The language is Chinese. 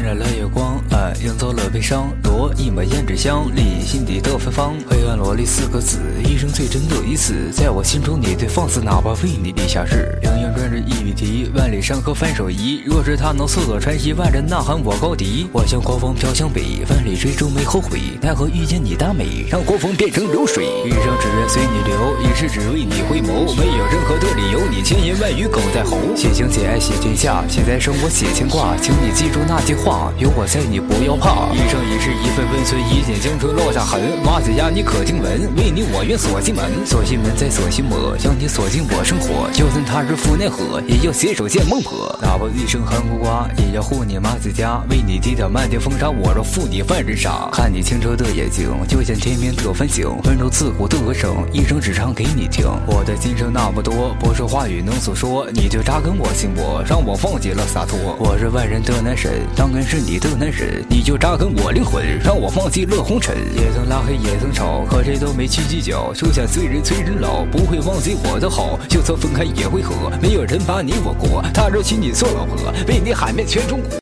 染了月光，暗映走了悲伤。落一抹胭脂香，立心底的芬芳。黑暗萝莉4个字，一生最真的一次，在我心中你最放肆，哪怕为你立下誓。洋洋转着一笔题，万里山河翻手移。若是他能速度穿西，万人呐喊我高笛。我向国风飘向北，万里追逐没后悔。奈何遇见你大美，让国风变成流水。一生只愿随你流，一世只为你回眸。没有任何的理由，你千言万语梗在喉。写情写爱写天下，写在生活写牵挂。请你记住那句话，有我在你不要怕。一生一世一份温存，一剪青春落下痕。马子牙你可听闻？为你我愿锁心门，锁心门再锁心魔，将你锁进我生活。就算他日赴内河，也要携手见孟婆。哪怕一生寒苦瓜，也要护你马子家。为你抵挡漫天风沙，我若负你万人杀。看你清澈的眼睛，就像天边的繁星，温柔刺骨的歌声，一生只唱给你听。我的今生那么多，不是话语能诉说，你就扎根我心窝，让我忘记了洒脱。我是万人的男神，当然是你的男人，你就扎根我灵魂，让我忘记了红尘。也曾拉黑也曾吵，可谁都没去计较，就像催人老，不会忘记我的好，就算分开也会和。没有人把你我过，他若娶你做老婆，为你喊遍全中国。